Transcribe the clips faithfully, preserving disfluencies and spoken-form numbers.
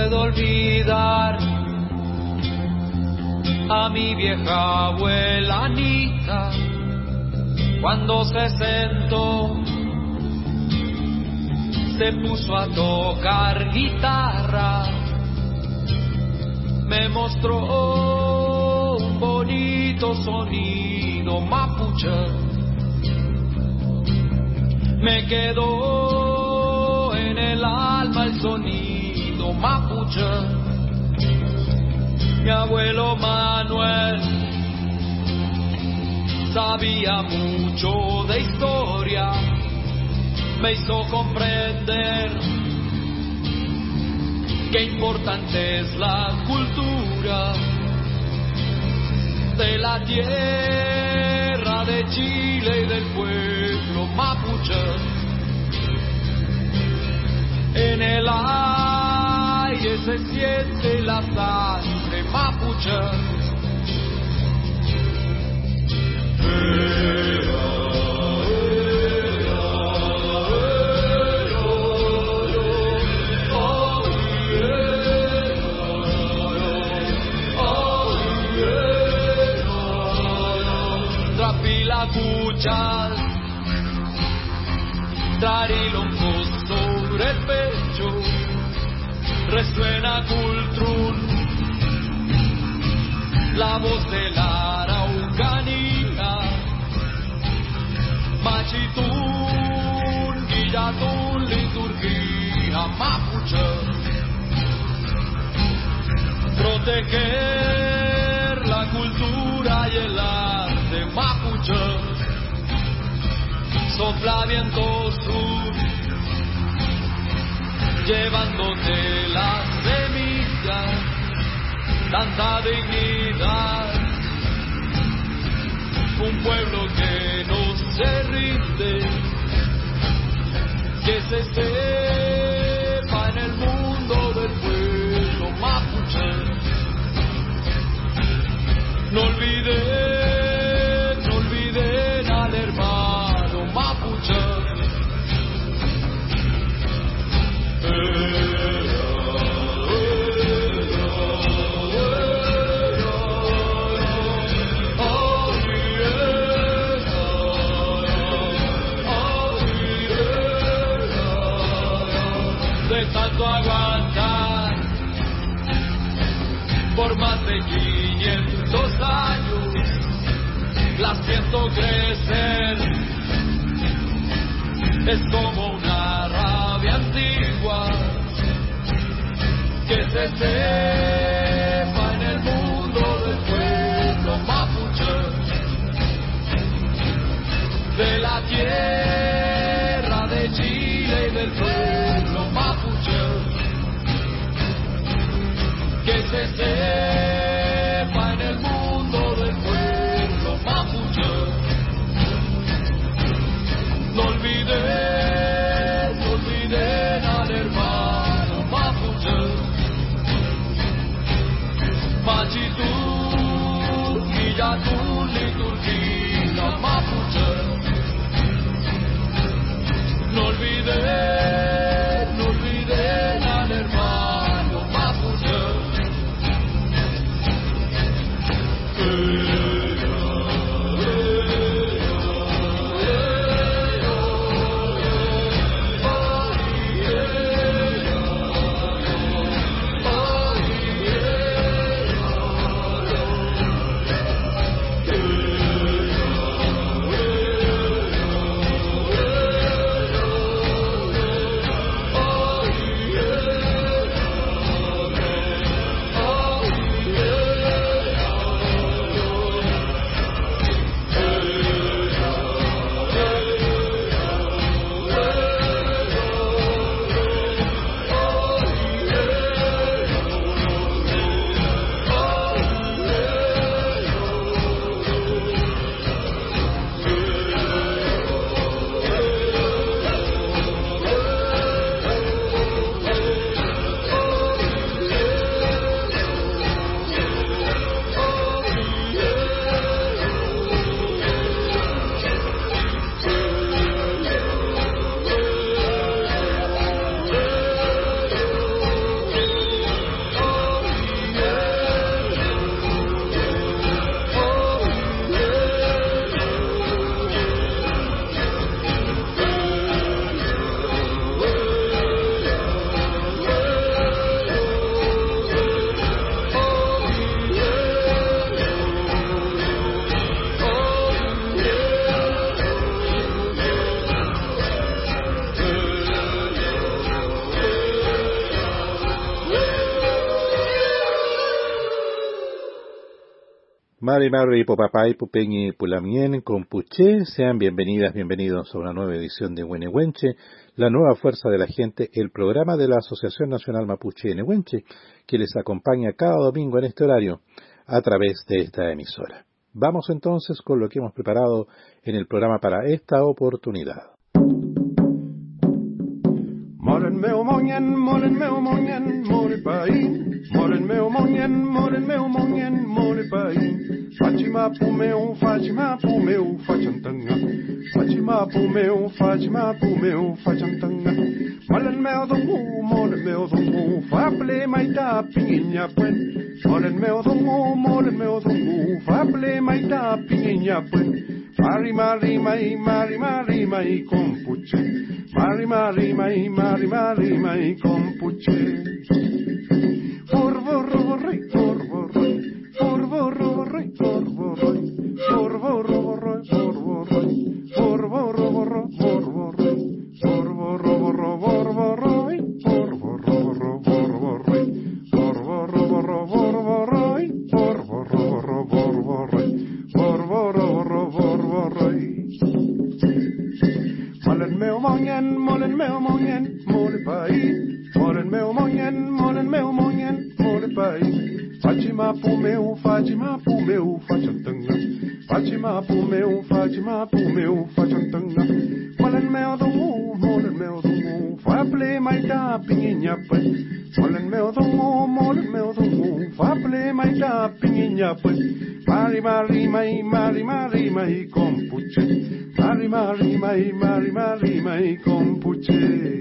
puedo olvidar a mi vieja abuela Anita cuando se sentó, se puso a tocar guitarra, me mostró un bonito sonido mapuche, me quedó en el alma el sonido mapuche. Mi abuelo Manuel sabía mucho de historia, me hizo comprender qué importante es la cultura de la tierra de Chile y del pueblo mapuche. En el aire se siente la sangre mapuche. Trapilacuchas, darilongo sobre el pecho, resuena cultrún, la voz de la araucanía, machitún, guillatún, liturgia mapuche, proteger la cultura y el arte mapuche, sopla viento sur, llevándote las semillas, tanta dignidad, un pueblo que no se rinde, que se sepa en el mundo del pueblo mapuche. No olviden, no olviden al hermano mapuche. De tanto aguantar por más de quinientos años, la siento crecer, es como una rabia antigua, que se sepa en el mundo del pueblo mapuche, de la tierra de Chile y del pueblo mapuche, que se sepa en el mundo del pueblo mapuche. No olviden, no olviden al hermano mapuche, machitún, guillatún, liturgia mapuche. No olviden. Mari Mari Popapay Pupeñi Pulamien Compuché, sean bienvenidas, bienvenidos a una nueva edición de Huenehuenche, la nueva fuerza de la gente, el programa de la Asociación Nacional Mapuche Nehuenche, que les acompaña cada domingo en este horario a través de esta emisora. Vamos entonces con lo que hemos preparado en el programa para esta oportunidad. Moren meu mongen, moren meu mongen, more pai. Moren meu mongen, moren meu mongen, more pai. Fátima pu meu, Fátima pu meu, Fachantanga. Fátima pu meu, Fátima pu meu, Fachantanga. Moren meu dongu, moren meu dongu, Faple maita pinginya puen. Moren meu dongu, moren meu dongu, Faple maita pinginya puen. Mari mari mai, mari mari mai compuche. Mari mari mai, mari mari mai compuche. Forvorroi, forvorroi, forvorroi, forvorroi, forvorroi, forvorroi, forvorroi, forvorroi, forvorroi, forvorroi, forvorroi, forvorroi, forvorroi. Molen meu mongen, molen meu mongen, mole pai. Molen meu mongen, molen meu mongen, mole pai. Fátima pu meu, Fátima pu meu, Fachantanga. Fátima pu meu, Fátima pu meu, Fachantanga. Molen meu dongu, molen meu dongu, Faple maita pinginya pai. Molen meu dongu, molen meu dongu, Faple maita pinginya pai. Mari mari mai, mari mari mai compuche. Mari mari mai, mari mari mai compuche.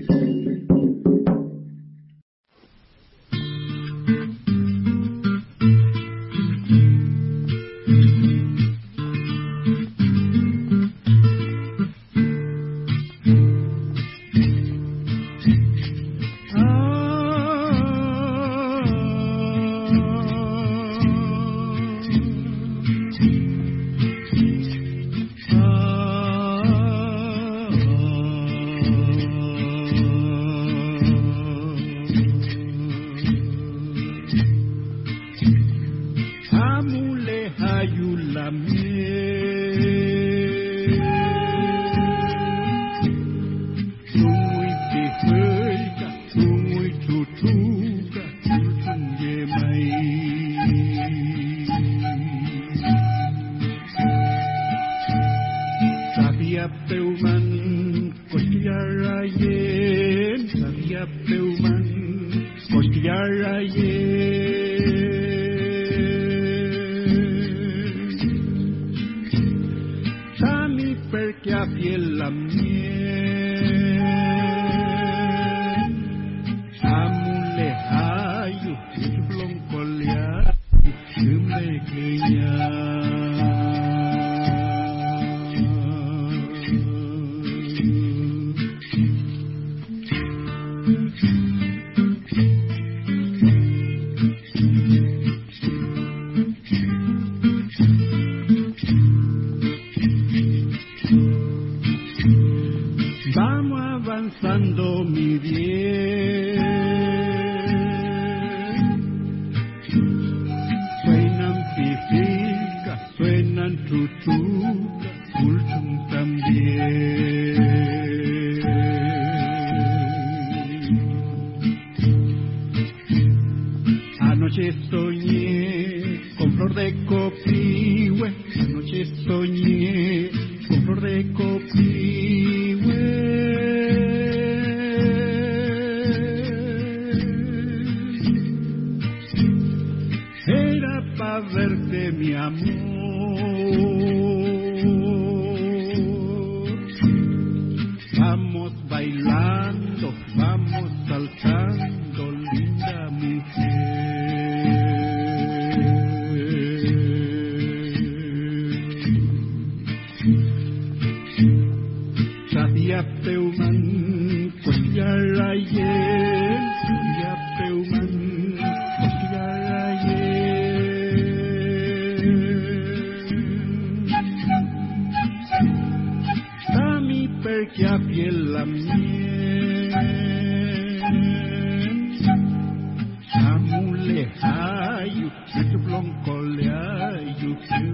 Blonco le ayu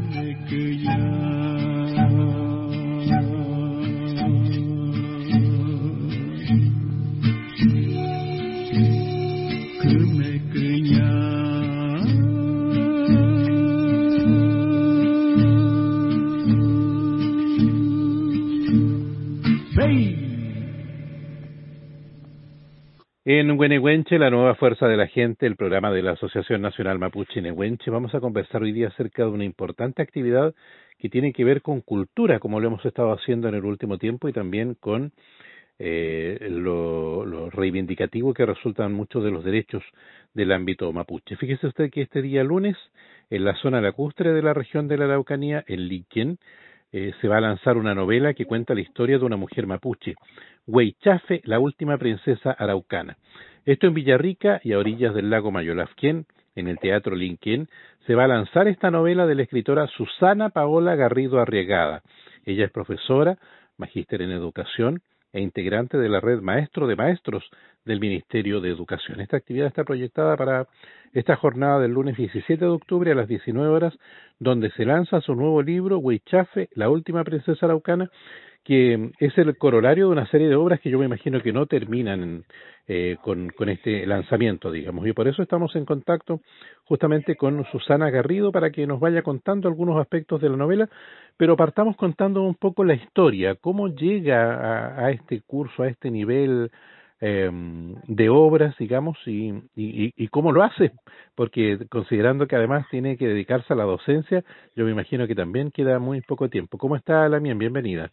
En Huenehuenche, la nueva fuerza de la gente, el programa de la Asociación Nacional Mapuche Nehuenche, vamos a conversar hoy día acerca de una importante actividad que tiene que ver con cultura, como lo hemos estado haciendo en el último tiempo, y también con eh, lo, lo reivindicativo que resultan muchos de los derechos del ámbito mapuche. Fíjese usted que este día lunes, en la zona lacustre de la región de la Araucanía, en Liquén, eh, se va a lanzar una novela que cuenta la historia de una mujer mapuche, Huaychafe, la última princesa araucana. Esto en Villarrica y a orillas del lago Mayolafquén, en el Teatro Linquén, se va a lanzar esta novela de la escritora Susana Paola Garrido Arriagada. Ella es profesora, magíster en educación e integrante de la red Maestro de Maestros del Ministerio de Educación. Esta actividad está proyectada para esta jornada del lunes diecisiete de octubre a las diecinueve horas, donde se lanza su nuevo libro, Huaychafe, la última princesa araucana, que es el corolario de una serie de obras que yo me imagino que no terminan eh, con, con este lanzamiento, digamos. Y por eso estamos en contacto justamente con Susana Garrido para que nos vaya contando algunos aspectos de la novela, pero partamos contando un poco la historia, cómo llega a, a este curso, a este nivel eh, de obras, digamos, y, y, y cómo lo hace, porque considerando que además tiene que dedicarse a la docencia, yo me imagino que también queda muy poco tiempo. ¿Cómo está, Lamien? Bienvenida.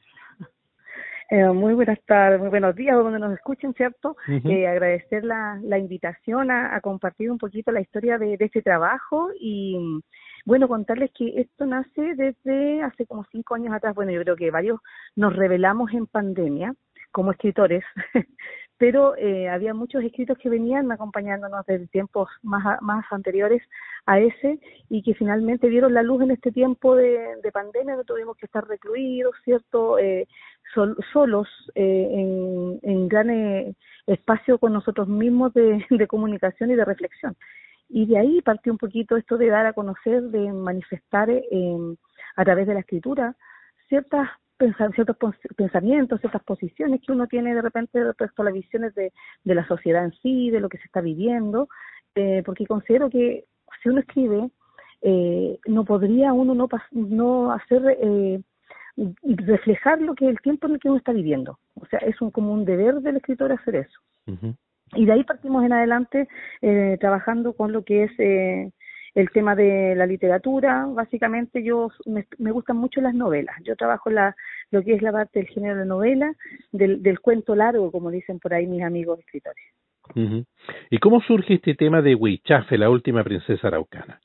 Eh, muy buenas tardes, muy buenos días, donde nos escuchen, ¿cierto? Uh-huh. Eh, agradecer la, la invitación a, a compartir un poquito la historia de, de este trabajo y, bueno, contarles que esto nace desde hace como cinco años atrás. Bueno, yo creo que varios nos revelamos en pandemia como escritores, pero eh, había muchos escritos que venían acompañándonos desde tiempos más, más anteriores a ese y que finalmente vieron la luz en este tiempo de, de pandemia, no tuvimos que estar recluidos, ¿cierto?, eh, sol, solos eh, en, en gran eh, espacio con nosotros mismos de, de comunicación y de reflexión. Y de ahí partió un poquito esto de dar a conocer, de manifestar eh, a través de la escritura ciertas ciertos pensamientos, ciertas posiciones que uno tiene de repente respecto a las visiones de, de la sociedad en sí, de lo que se está viviendo, eh, porque considero que si uno escribe, eh, no podría uno no, no hacer, eh, reflejar lo que el tiempo en el que uno está viviendo. O sea, es un, como un deber del escritor hacer eso. Uh-huh. Y de ahí partimos en adelante eh, trabajando con lo que es eh, el tema de la literatura. Básicamente yo me, me gustan mucho las novelas. Yo trabajo la, lo que es la parte del género de novela, del, del cuento largo, como dicen por ahí mis amigos escritores. Uh-huh. ¿Y cómo surge este tema de Huaychafe, la última princesa araucana?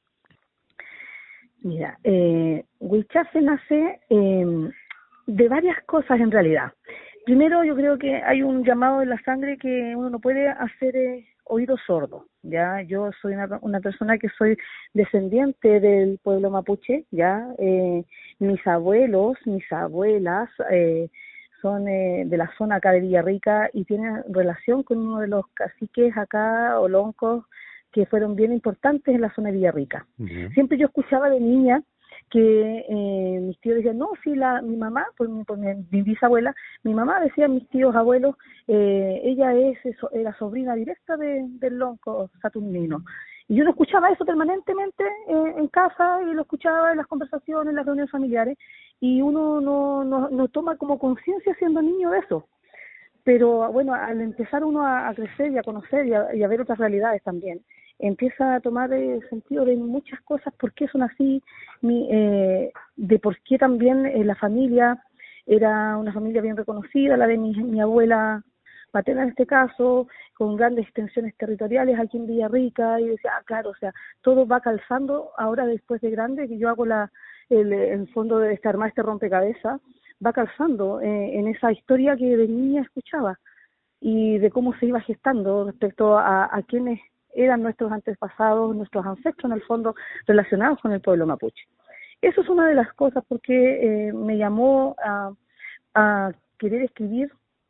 Mira, eh, Huaychafe nace eh, de varias cosas en realidad. Primero, yo creo que hay un llamado en la sangre que uno no puede hacer eh, oído sordo. Ya, yo soy una, una persona que soy descendiente del pueblo mapuche. Ya, eh, mis abuelos, mis abuelas eh, son eh, de la zona acá de Villarrica y tienen relación con uno de los caciques acá, oloncos, que fueron bien importantes en la zona de Villarrica. Uh-huh. Siempre yo escuchaba de niña que eh, mis tíos decían, no, sí, la, mi mamá, por mi, por mi, mi bisabuela, mi mamá decía, mis tíos, abuelos, eh, ella es era sobrina directa de, del lonco saturnino. Y yo lo escuchaba eso permanentemente eh, en casa y lo escuchaba en las conversaciones, en las reuniones familiares, y uno no, no, no toma como conciencia siendo niño de eso. Pero bueno, al empezar uno a, a crecer y a conocer y a, y a ver otras realidades también, empieza a tomar el sentido de muchas cosas, por qué son así, mi, eh, de por qué también eh, la familia era una familia bien reconocida, la de mi, mi abuela paterna en este caso, con grandes extensiones territoriales aquí en Villarrica, y decía, ah, claro, o sea, todo va calzando ahora después de grande, que yo hago la el, el fondo de este armar este rompecabezas, va calzando eh, en esa historia que de niña escuchaba, y de cómo se iba gestando respecto a, a quienes eran nuestros antepasados, nuestros ancestros en el fondo relacionados con el pueblo mapuche. Eso es una de las cosas porque eh, me llamó a, a querer escribir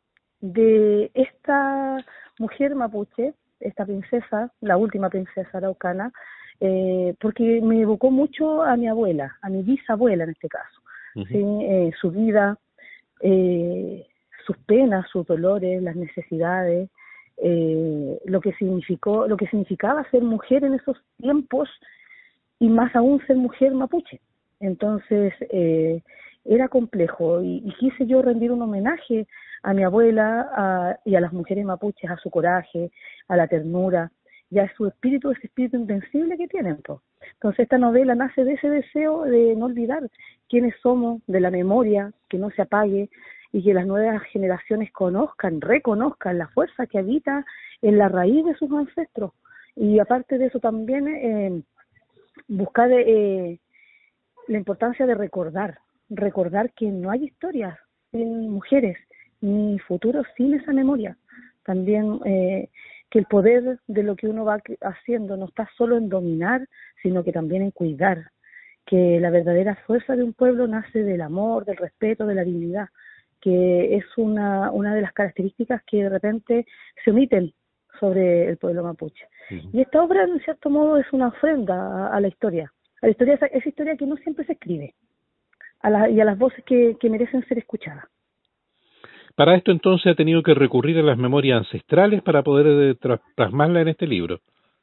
de esta mujer mapuche, esta princesa, la última princesa araucana, eh, porque me evocó mucho a mi abuela, a mi bisabuela en este caso. Uh-huh. ¿Sí? Eh, su vida, eh, sus penas, sus dolores, las necesidades, Eh, lo que significó, lo que significaba ser mujer en esos tiempos y más aún ser mujer mapuche. Entonces, eh, era complejo y, y quise yo rendir un homenaje a mi abuela a, y a las mujeres mapuches, a su coraje, a la ternura y a su espíritu, ese espíritu invencible que tienen, pues. Entonces esta novela nace de ese deseo de no olvidar quiénes somos, de la memoria, que no se apague y que las nuevas generaciones conozcan, reconozcan la fuerza que habita en la raíz de sus ancestros. Y aparte de eso también eh, buscar eh, la importancia de recordar, recordar que no hay historias en mujeres ni futuros sin esa memoria. También eh, que el poder de lo que uno va haciendo no está solo en dominar, sino que también en cuidar, que la verdadera fuerza de un pueblo nace del amor, del respeto, de la dignidad, que es una, una de las características que de repente se omiten sobre el pueblo mapuche. Uh-huh. Y esta obra, en cierto modo, es una ofrenda a, a la historia, a la historia, esa, esa historia que no siempre se escribe, a la, y a las voces que, que merecen ser escuchadas. Para esto entonces ha tenido que recurrir a las memorias ancestrales para poder tra- plasmarla en este libro.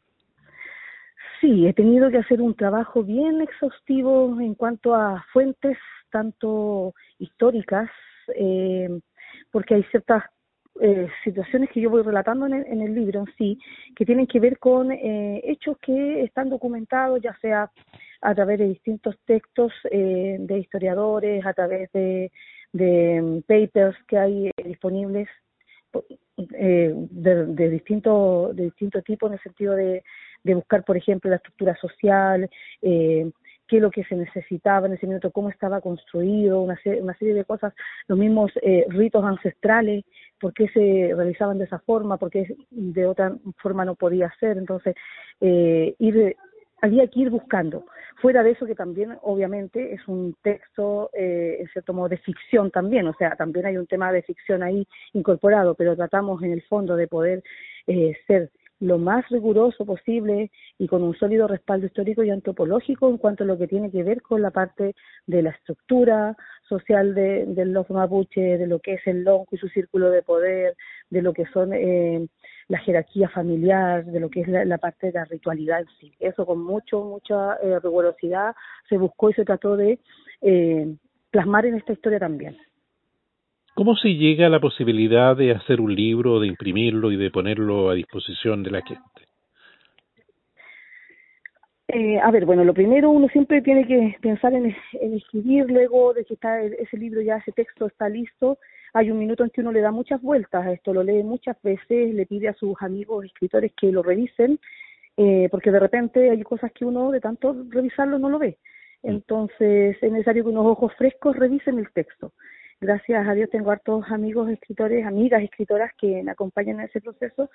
Sí, he tenido que hacer un trabajo bien exhaustivo en cuanto a fuentes, tanto históricas, eh, porque hay ciertas eh, situaciones que yo voy relatando en el, en el libro en sí, que tienen que ver con eh, hechos que están documentados, ya sea a través de distintos textos eh, de historiadores, a través de, de um, papers que hay eh, disponibles eh, de, de distinto de distinto tipo, en el sentido de, de buscar, por ejemplo, la estructura social, eh, qué es lo que se necesitaba en ese momento, cómo estaba construido, una serie, una serie de cosas, los mismos eh, ritos ancestrales, por qué se realizaban de esa forma, por qué de otra forma no podía ser. Entonces, eh, ir había que ir buscando. Fuera de eso, que también obviamente es un texto, eh, en cierto modo, de ficción también, o sea, también hay un tema de ficción ahí incorporado, pero tratamos en el fondo de poder eh, ser lo más riguroso posible y con un sólido respaldo histórico y antropológico en cuanto a lo que tiene que ver con la parte de la estructura social de, de los mapuches, de lo que es el lonco y su círculo de poder, de lo que son eh, la jerarquía familiar, de lo que es la, la parte de la ritualidad en sí. Eso con mucho, mucha eh, rigurosidad se buscó y se trató de eh, plasmar en esta historia también. ¿Cómo se llega a la posibilidad de hacer un libro, de imprimirlo y de ponerlo a disposición de la gente? Eh, a ver, bueno, lo primero uno siempre tiene que pensar en, en escribir, luego de que está el, ese libro ya, ese texto está listo, hay un minuto en que uno le da muchas vueltas a esto, lo lee muchas veces, le pide a sus amigos escritores que lo revisen, eh, porque de repente hay cosas que uno de tanto revisarlo no lo ve. Entonces es necesario que unos ojos frescos revisen el texto. Gracias a Dios tengo hartos amigos escritores, amigas escritoras que me acompañan en ese proceso,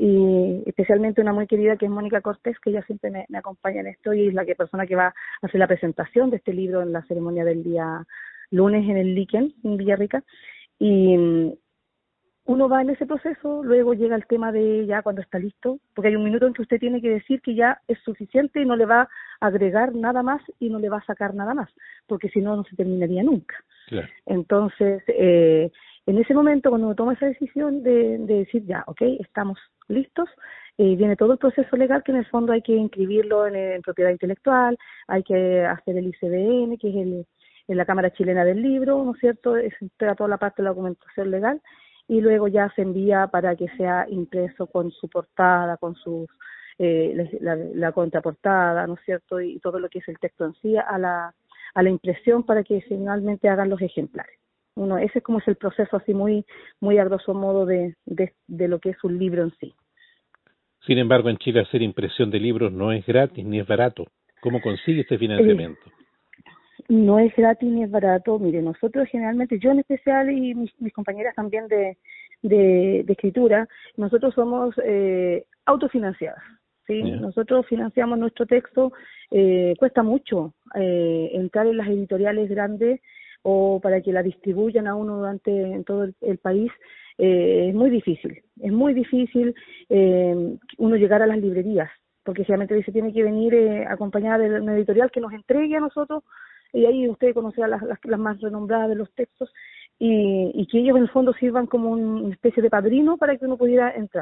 y especialmente una muy querida que es Mónica Cortés, que ella siempre me, me acompaña en esto y es la que persona que va a hacer la presentación de este libro en la ceremonia del día lunes en el Liquen, en Villarrica. Y uno va en ese proceso, luego llega el tema de ya cuando está listo, porque hay un minuto en que usted tiene que decir que ya es suficiente y no le va a agregar nada más y no le va a sacar nada más, porque si no, no se terminaría nunca. Claro. Entonces, eh, en ese momento, cuando uno toma esa decisión de, de decir ya, ok, estamos listos, eh, viene todo el proceso legal, que en el fondo hay que inscribirlo en, en propiedad intelectual, hay que hacer el I C B N, que es el, en la Cámara Chilena del Libro, ¿no es cierto? Es toda la parte de la documentación legal, y luego ya se envía para que sea impreso con su portada, con sus eh, la, la, la contraportada, ¿no es cierto? Y todo lo que es el texto en sí a la a la impresión para que finalmente hagan los ejemplares. Uno, ese es como es el proceso así muy muy a grosso modo de, de, de lo que es un libro en sí. Sin embargo, en Chile hacer impresión de libros no es gratis ni es barato. ¿Cómo consigue este financiamiento? Eh, no es gratis ni es barato. Mire, nosotros generalmente, yo en especial y mis, mis compañeras también de, de, de escritura, nosotros somos eh, autofinanciadas. ¿Sí? Yeah. Nosotros financiamos nuestro texto, eh, cuesta mucho eh, entrar en las editoriales grandes o para que la distribuyan a uno durante en todo el, el país, eh, es muy difícil, es muy difícil eh, uno llegar a las librerías, porque generalmente se tiene que venir eh, acompañada de una editorial que nos entregue a nosotros, y ahí usted conocerá las, las, las más renombradas de los textos, y, y que ellos en el fondo sirvan como una especie de padrino para que uno pudiera entrar.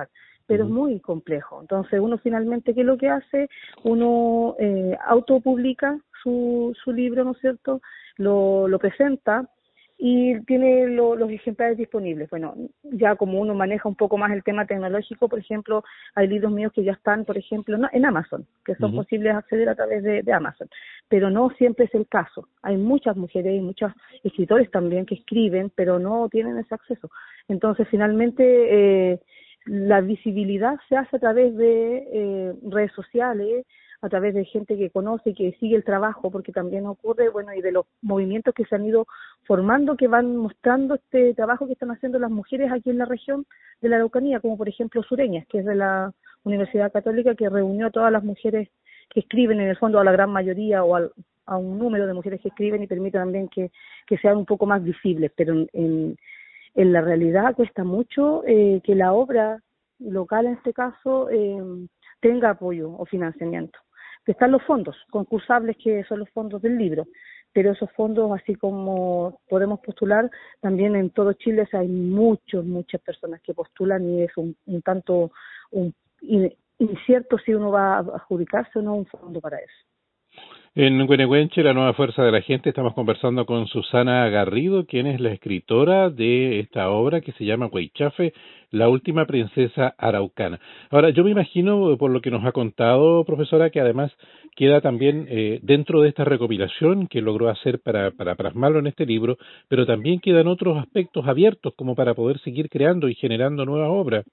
pero uh-huh. es muy complejo. Entonces uno finalmente, ¿qué es lo que hace? Uno eh, autopublica su, su libro, ¿no es cierto? Lo, lo presenta y tiene lo, los ejemplares disponibles. Bueno, ya como uno maneja un poco más el tema tecnológico, por ejemplo, hay libros míos que ya están, por ejemplo, no, en Amazon, que son uh-huh. posibles de acceder a través de, de Amazon, pero no siempre es el caso. Hay muchas mujeres y muchos escritores también que escriben, pero no tienen ese acceso. Entonces, finalmente, eh, la visibilidad se hace a través de eh, redes sociales, a través de gente que conoce y que sigue el trabajo, porque también ocurre, bueno, y de los movimientos que se han ido formando, que van mostrando este trabajo que están haciendo las mujeres aquí en la región de la Araucanía, como por ejemplo Sureñas, que es de la Universidad Católica, que reunió a todas las mujeres que escriben, en el fondo a la gran mayoría, o al, a un número de mujeres que escriben, y permite también que, que sean un poco más visibles, pero en, en, en la realidad cuesta mucho eh, que la obra local, en este caso, eh, tenga apoyo o financiamiento. Que están los fondos concursables, que son los fondos del libro, pero esos fondos, así como podemos postular, también en todo Chile, o sea, hay muchos, muchas personas que postulan, y es un, un tanto un, incierto si uno va a adjudicarse o no un fondo para eso. En Güeneguenche, la nueva fuerza de la gente, estamos conversando con Susana Garrido, quien es la escritora de esta obra que se llama Huaychafe, la última princesa araucana. Ahora, yo me imagino, por lo que nos ha contado, profesora, que además queda también eh, dentro de esta recopilación que logró hacer para, para plasmarlo en este libro, pero también quedan otros aspectos abiertos como para poder seguir creando y generando nuevas obras.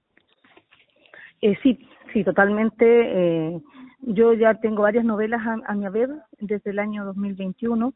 Eh, sí, sí, totalmente. Eh, yo ya tengo varias novelas a, a mi haber desde el año dos mil veintiuno,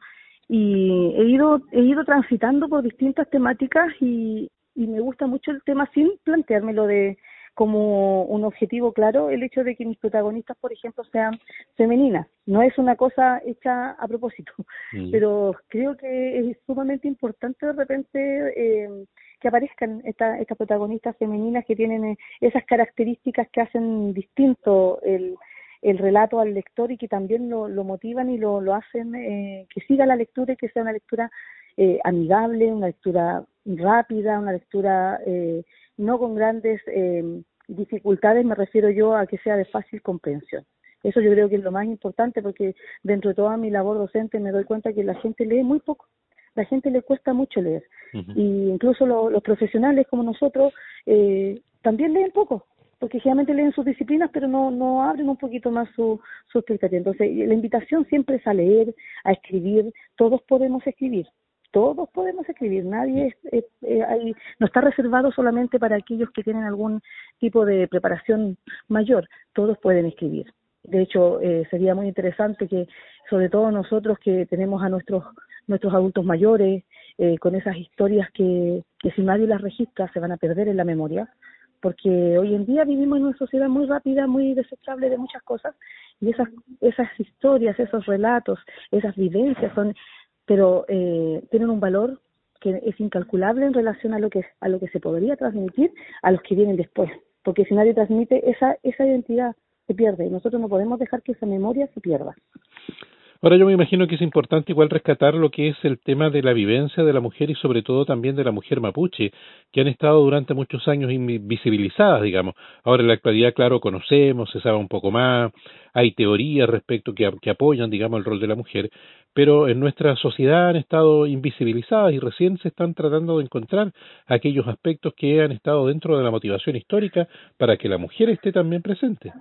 y he ido he ido transitando por distintas temáticas, y, y me gusta mucho el tema sin planteármelo de como un objetivo claro, el hecho de que mis protagonistas, por ejemplo, sean femeninas. No es una cosa hecha a propósito, mm. pero creo que es sumamente importante de repente eh, que aparezcan esta, estas protagonistas femeninas que tienen eh, esas características que hacen distinto el, el relato al lector, y que también lo, lo motivan y lo, lo hacen eh, que siga la lectura, y que sea una lectura eh, amigable, una lectura rápida, una lectura eh, no con grandes eh, dificultades, me refiero yo a que sea de fácil comprensión. Eso yo creo que es lo más importante, porque dentro de toda mi labor docente me doy cuenta que la gente lee muy poco. La gente le cuesta mucho leer, uh-huh. y incluso lo, los profesionales como nosotros eh, también leen poco, porque generalmente leen sus disciplinas, pero no no abren un poquito más su, su expectativa. Entonces, la invitación siempre es a leer, a escribir. Todos podemos escribir, todos podemos escribir. Nadie es, es, eh, hay, no está reservado solamente para aquellos que tienen algún tipo de preparación mayor. Todos pueden escribir. De hecho, eh, sería muy interesante que, sobre todo nosotros que tenemos a nuestros nuestros adultos mayores, eh, con esas historias que, que si nadie las registra se van a perder en la memoria, porque hoy en día vivimos en una sociedad muy rápida, muy desechable de muchas cosas, y esas esas historias, esos relatos, esas vivencias son, pero eh, tienen un valor que es incalculable en relación a lo que a lo que se podría transmitir a los que vienen después, porque si nadie transmite, esa esa identidad se pierde, y nosotros no podemos dejar que esa memoria se pierda. Ahora, yo me imagino que es importante igual rescatar lo que es el tema de la vivencia de la mujer, y sobre todo también de la mujer mapuche, que han estado durante muchos años invisibilizadas, digamos. Ahora en la actualidad, claro, conocemos, se sabe un poco más, hay teorías respecto que, que apoyan, digamos, el rol de la mujer, pero en nuestra sociedad han estado invisibilizadas, y recién se están tratando de encontrar aquellos aspectos que han estado dentro de la motivación histórica para que la mujer esté también presente.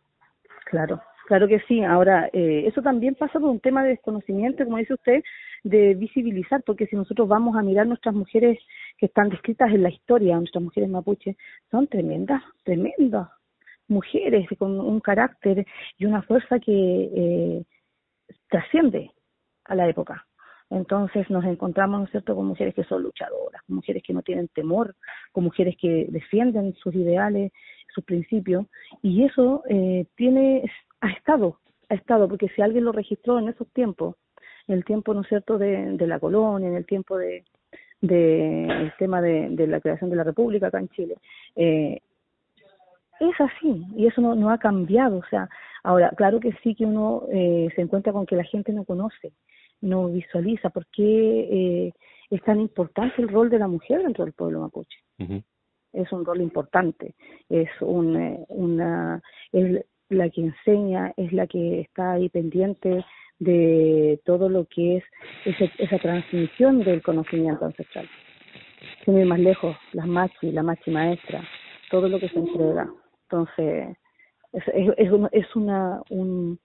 Claro. Claro que sí. Ahora, eh, eso también pasa por un tema de desconocimiento, como dice usted, de visibilizar, porque si nosotros vamos a mirar nuestras mujeres que están descritas en la historia, nuestras mujeres mapuches, son tremendas, tremendas mujeres con un carácter y una fuerza que eh, trasciende a la época. Entonces nos encontramos, ¿no es cierto?, con mujeres que son luchadoras, con mujeres que no tienen temor, con mujeres que defienden sus ideales, sus principios, y eso eh, tiene ha estado, ha estado, porque si alguien lo registró en esos tiempos, en el tiempo, ¿no es cierto?, de, de la colonia, en el tiempo de, de el tema de, de la creación de la República acá en Chile, eh, es así, y eso no, no ha cambiado. O sea, ahora, claro que sí que uno eh, se encuentra con que la gente no conoce, no visualiza por qué eh, es tan importante el rol de la mujer dentro del pueblo mapuche. Uh-huh. es un rol importante, es un, eh, una, es la que enseña, es la que está ahí pendiente de todo lo que es ese, esa transmisión del conocimiento ancestral. Sin ir más lejos, las machi, la machi maestra, todo lo que se entrega. Entonces, es, es, es, una, es una, un,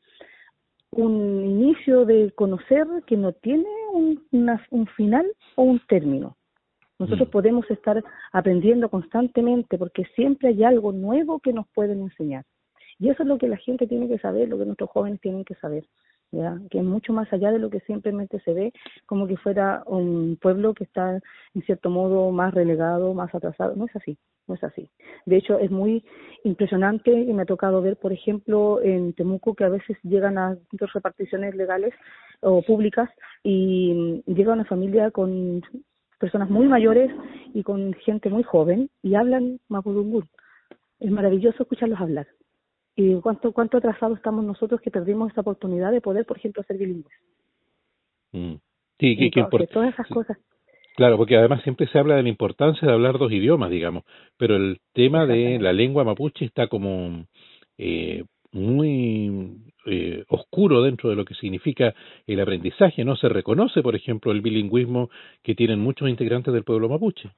un inicio de conocer que no tiene un, una, un final o un término. Nosotros mm. podemos estar aprendiendo constantemente porque siempre hay algo nuevo que nos pueden enseñar. Y eso es lo que la gente tiene que saber, lo que nuestros jóvenes tienen que saber, ¿ya? Que es mucho más allá de lo que simplemente se ve como que fuera un pueblo que está en cierto modo más relegado, más atrasado. No es así, no es así. De hecho, es muy impresionante y me ha tocado ver, por ejemplo, en Temuco, que a veces llegan a dos reparticiones legales o públicas y llega una familia con personas muy mayores y con gente muy joven y hablan mapudungún. Es maravilloso escucharlos hablar. Y cuánto cuánto atrasados estamos nosotros que perdimos esa oportunidad de poder, por ejemplo, ser bilingües. Mm. Sí, que, Entonces, que import... todas esas cosas. Claro, porque además siempre se habla de la importancia de hablar dos idiomas, digamos, pero el tema de la lengua mapuche está como eh, muy eh, oscuro dentro de lo que significa el aprendizaje. No se reconoce, por ejemplo, el bilingüismo que tienen muchos integrantes del pueblo mapuche.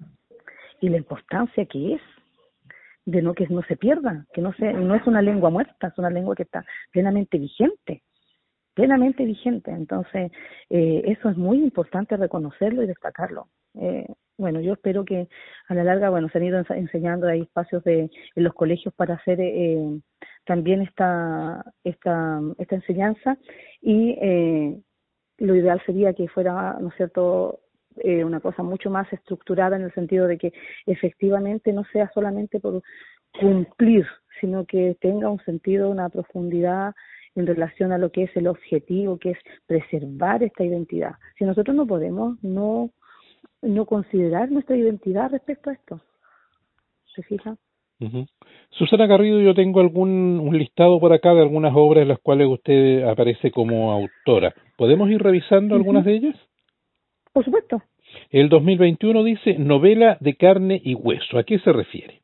Y la importancia que es de no que no se pierda, que no se no es una lengua muerta, es una lengua que está plenamente vigente, plenamente vigente. Entonces, eh, eso es muy importante reconocerlo y destacarlo. Eh, bueno, yo espero que a la larga, bueno, se han ido enseñando, hay espacios de en los colegios para hacer eh, también esta esta esta enseñanza y eh, lo ideal sería que fuera, ¿no es cierto?, Eh, una cosa mucho más estructurada en el sentido de que efectivamente no sea solamente por cumplir, sino que tenga un sentido, una profundidad en relación a lo que es el objetivo, que es preservar esta identidad. Si nosotros no podemos no no considerar nuestra identidad respecto a esto, ¿se fija? Uh-huh. Susana Garrido, yo tengo algún un listado por acá de algunas obras en las cuales usted aparece como autora. ¿Podemos ir revisando uh-huh. algunas de ellas? Por supuesto. El dos mil veintiuno dice novela de carne y hueso. ¿A qué se refiere?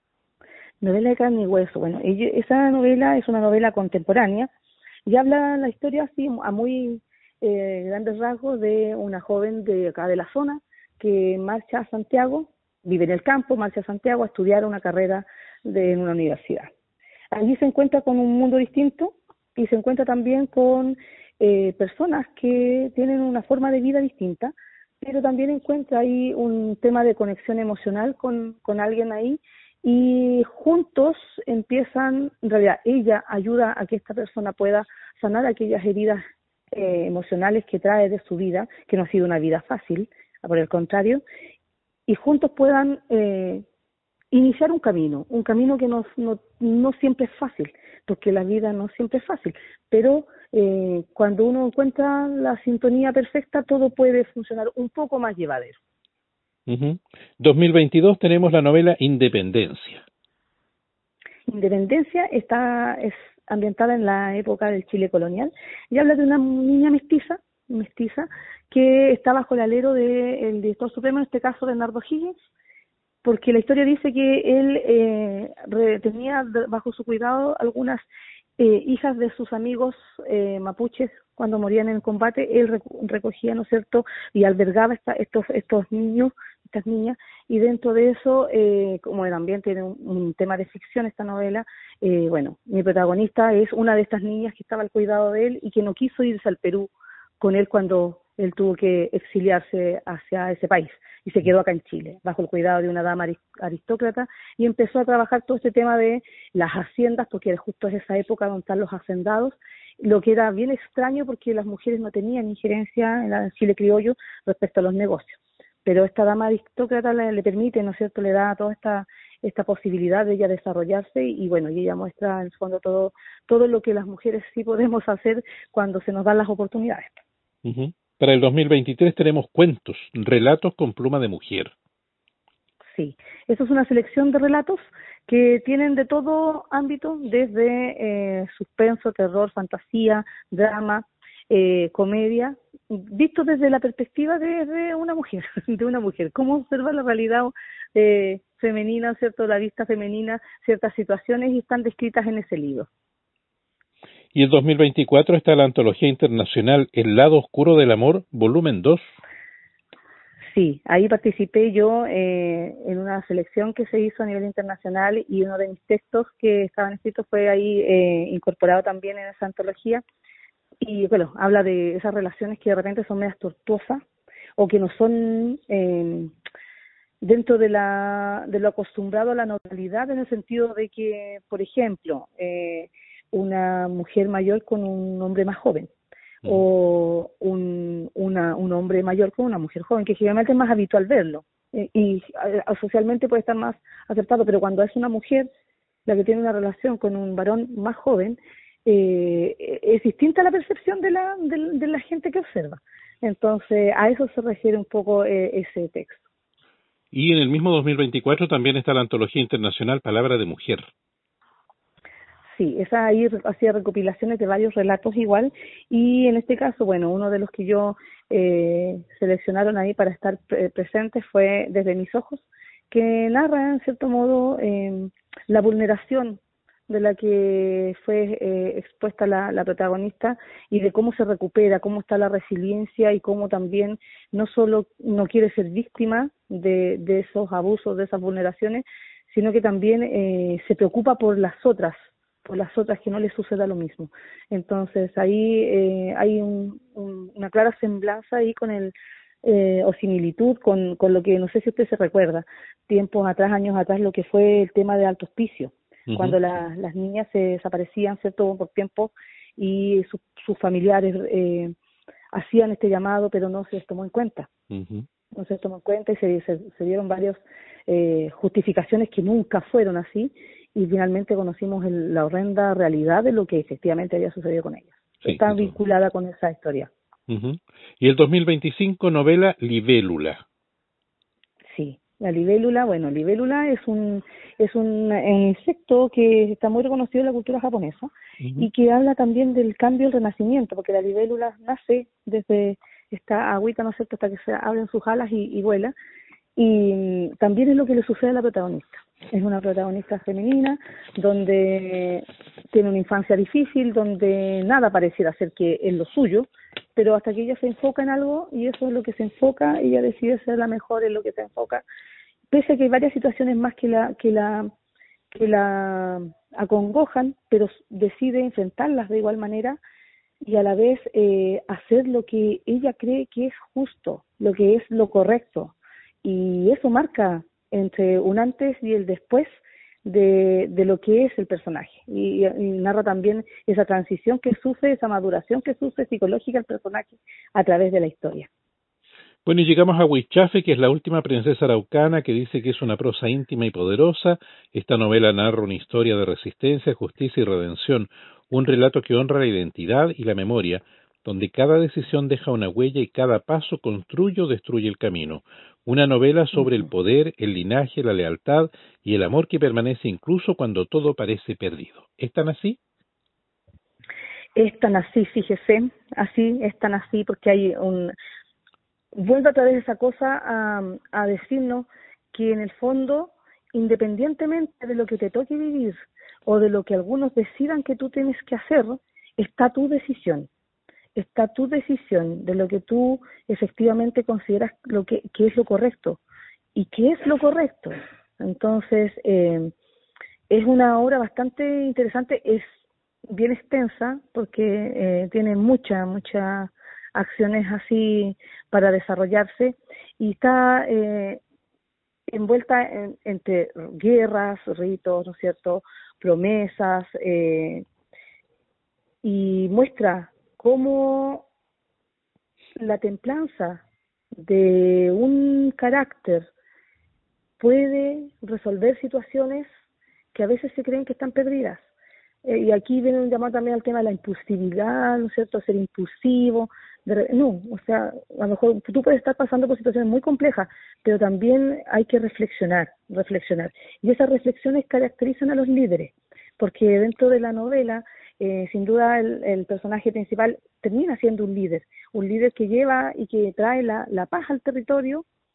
Novela de carne y hueso. Bueno, esa novela es una novela contemporánea y habla la historia así a muy eh, grandes rasgos de una joven de acá de la zona que marcha a Santiago, vive en el campo, marcha a Santiago a estudiar una carrera de, en una universidad. Allí se encuentra con un mundo distinto y se encuentra también con eh, personas que tienen una forma de vida distinta, pero también encuentra ahí un tema de conexión emocional con, con alguien ahí y juntos empiezan, en realidad ella ayuda a que esta persona pueda sanar aquellas heridas eh, emocionales que trae de su vida, que no ha sido una vida fácil, por el contrario, y juntos puedan eh, iniciar un camino, un camino que no, no, no siempre es fácil, porque la vida no siempre es fácil, pero eh, cuando uno encuentra la sintonía perfecta, todo puede funcionar un poco más llevadero. Uh-huh. dos mil veintidós tenemos la novela Independencia. Independencia está es ambientada en la época del Chile colonial y habla de una niña mestiza, mestiza que está bajo el alero del director supremo, en este caso Bernardo Higgins, porque la historia dice que él eh, tenía bajo su cuidado algunas eh, hijas de sus amigos eh, mapuches cuando morían en el combate. Él recogía, ¿no es cierto?, y albergaba esta, estos estos niños, estas niñas, y dentro de eso, eh, como también tiene un, un tema de ficción esta novela, eh, bueno, mi protagonista es una de estas niñas que estaba al cuidado de él y que no quiso irse al Perú con él cuando él tuvo que exiliarse hacia ese país y se quedó acá en Chile, bajo el cuidado de una dama aristócrata, y empezó a trabajar todo este tema de las haciendas, porque justo es esa época donde están los hacendados, lo que era bien extraño porque las mujeres no tenían injerencia en el Chile criollo respecto a los negocios. Pero esta dama aristócrata le, le permite, ¿no es cierto?, le da toda esta esta posibilidad de ella desarrollarse y bueno, y ella muestra en el fondo todo todo lo que las mujeres sí podemos hacer cuando se nos dan las oportunidades. Uh-huh. Para el dos mil veintitrés tenemos cuentos, relatos con pluma de mujer. Sí, eso es una selección de relatos que tienen de todo ámbito, desde eh, suspenso, terror, fantasía, drama, eh, comedia, visto desde la perspectiva de, de una mujer, de una mujer, cómo observa la realidad eh, femenina, ¿cierto? La vista femenina, ciertas situaciones y están descritas en ese libro. Y en dos mil veinticuatro está la antología internacional El lado oscuro del amor, volumen dos. Sí, ahí participé yo eh, en una selección que se hizo a nivel internacional y uno de mis textos que estaban escritos fue ahí eh, incorporado también en esa antología. Y bueno, habla de esas relaciones que de repente son medias tortuosas o que no son eh, dentro de la de lo acostumbrado a la normalidad, en el sentido de que, por ejemplo, eh, una mujer mayor con un hombre más joven, mm. o un, una, un hombre mayor con una mujer joven, que generalmente es más habitual verlo, eh, y uh, socialmente puede estar más aceptado, pero cuando es una mujer la que tiene una relación con un varón más joven, eh, es distinta la percepción de la, de, de la gente que observa. Entonces, a eso se refiere un poco eh, ese texto. Y en el mismo dos mil veinticuatro también está la antología internacional Palabra de Mujer. Sí, esa ahí hacía recopilaciones de varios relatos igual, y en este caso, bueno, uno de los que yo eh, seleccionaron ahí para estar pre- presentes fue Desde mis ojos, que narra en cierto modo eh, la vulneración de la que fue eh, expuesta la, la protagonista y de cómo se recupera, cómo está la resiliencia y cómo también no solo no quiere ser víctima de, de esos abusos, de esas vulneraciones, sino que también eh, se preocupa por las otras, por las otras que no les suceda lo mismo. Entonces ahí eh, hay un, un, una clara semblanza ahí con el eh, o similitud con, con lo que, no sé si usted se recuerda, tiempos atrás, años atrás, lo que fue el tema de Alto Hospicio. Uh-huh. Cuando la, las niñas se desaparecían, ¿cierto?, por tiempo, y su, sus familiares eh, hacían este llamado, pero no se les tomó en cuenta. Uh-huh. No se les tomó en cuenta y se, se, se dieron varias eh, justificaciones que nunca fueron así, y finalmente conocimos el, la horrenda realidad de lo que efectivamente había sucedido con ellas. Sí, está vinculada con esa historia. Uh-huh. Y el dos mil veinticinco, novela Libélula. Sí. La libélula, bueno, libélula es un es un, un insecto que está muy reconocido en la cultura japonesa, uh-huh. y que habla también del cambio y el renacimiento, porque la libélula nace desde esta agüita, ¿no es cierto?, hasta que se abren sus alas y, y vuela, y también es lo que le sucede a la protagonista. Es una protagonista femenina donde tiene una infancia difícil, donde nada pareciera ser que es lo suyo, pero hasta que ella se enfoca en algo, y eso es lo que se enfoca, ella decide ser la mejor en lo que se enfoca, pese a que hay varias situaciones más que la que la que la acongojan, pero decide enfrentarlas de igual manera y a la vez eh, hacer lo que ella cree que es justo, lo que es lo correcto, y eso marca entre un antes y el después de, de lo que es el personaje, y, y narra también esa transición que sufre, esa maduración que sufre psicológica el personaje a través de la historia. Bueno, y llegamos a Huichafe, que es la última princesa araucana, que dice que es una prosa íntima y poderosa. Esta novela narra una historia de resistencia, justicia y redención, un relato que honra la identidad y la memoria, donde cada decisión deja una huella y cada paso construye o destruye el camino. Una novela sobre el poder, el linaje, la lealtad y el amor que permanece incluso cuando todo parece perdido. ¿Es tan así? Es tan así, fíjese, así, es tan así, porque hay un... Vuelve a través de esa cosa a, a decirnos que en el fondo, independientemente de lo que te toque vivir o de lo que algunos decidan que tú tienes que hacer, está tu decisión. Está tu decisión de lo que tú efectivamente consideras lo que, que es lo correcto. ¿Y qué es lo correcto? Entonces, eh, es una obra bastante interesante, es bien extensa porque eh, tiene mucha, mucha acciones así para desarrollarse, y está eh, envuelta en, entre guerras, ritos, ¿no es cierto?, promesas, eh, y muestra cómo la templanza de un carácter puede resolver situaciones que a veces se creen que están perdidas. Eh, y aquí viene un llamado también al tema de la impulsividad, ¿no es cierto?, ser impulsivo. De, no, o sea, a lo mejor tú puedes estar pasando por situaciones muy complejas, pero también hay que reflexionar, reflexionar. Y esas reflexiones caracterizan a los líderes, porque dentro de la novela, eh, sin duda el, el personaje principal termina siendo un líder, un líder que lleva y que trae la, la paz al territorio,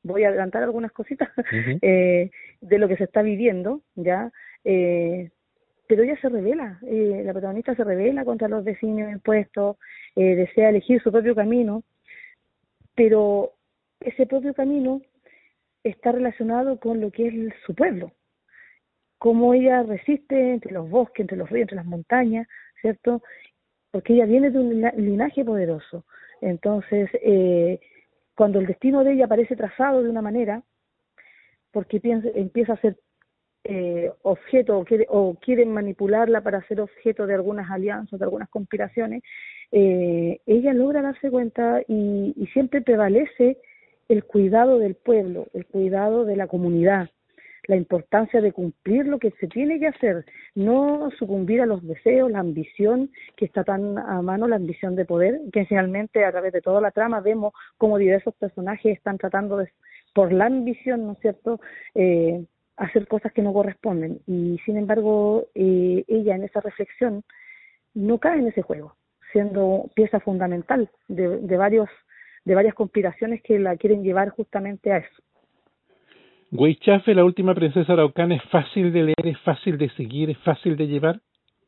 voy a adelantar algunas cositas Uh-huh. eh, de lo que se está viviendo, ¿ya? Eh, pero ella se revela, eh, la protagonista se revela contra los designios impuestos, eh, desea elegir su propio camino, pero ese propio camino está relacionado con lo que es su pueblo, cómo ella resiste entre los bosques, entre los ríos, entre las montañas, ¿cierto? Porque ella viene de un linaje poderoso. Entonces, eh, cuando el destino de ella parece trazado de una manera, porque piensa, empieza a ser eh, objeto o, quiere, o quieren manipularla para ser objeto de algunas alianzas, de algunas conspiraciones, eh, ella logra darse cuenta y, y siempre prevalece el cuidado del pueblo, el cuidado de la comunidad, la importancia de cumplir lo que se tiene que hacer, no sucumbir a los deseos, la ambición que está tan a mano, la ambición de poder, que generalmente a través de toda la trama vemos como diversos personajes están tratando de, por la ambición, ¿no es cierto?, eh, hacer cosas que no corresponden. Y sin embargo, eh, ella en esa reflexión no cae en ese juego, siendo pieza fundamental de, de varios de varias conspiraciones que la quieren llevar justamente a eso. Weichafe, la última princesa araucana, ¿es fácil de leer, es fácil de seguir, es fácil de llevar?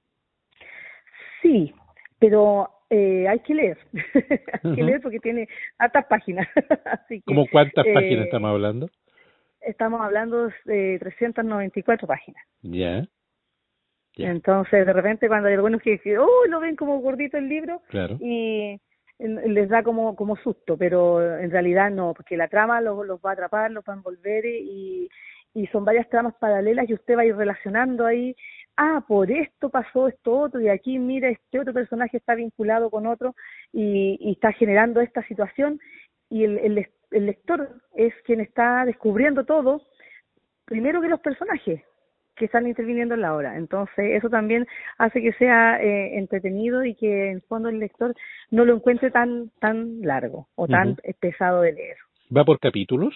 Sí, pero eh, hay que leer, hay Uh-huh. que leer porque tiene hartas páginas. Así que, ¿Cómo cuántas eh, páginas estamos hablando? Estamos hablando de trescientas noventa y cuatro páginas. Ya. Ya. Entonces, de repente, cuando hay algunos que dicen, oh, lo ven como gordito el libro, Claro. y les da como como susto, pero en realidad no, porque la trama los, los va a atrapar, los va a envolver y, y son varias tramas paralelas y usted va a ir relacionando ahí, ah, por esto pasó esto otro, y aquí mira, este otro personaje está vinculado con otro y, y está generando esta situación, y el, el, el lector es quien está descubriendo todo, primero que los personajes que están interviniendo en la obra. Entonces, eso también hace que sea eh, entretenido y que en el fondo el lector no lo encuentre tan tan largo o tan Uh-huh. pesado de leer. ¿Va por capítulos?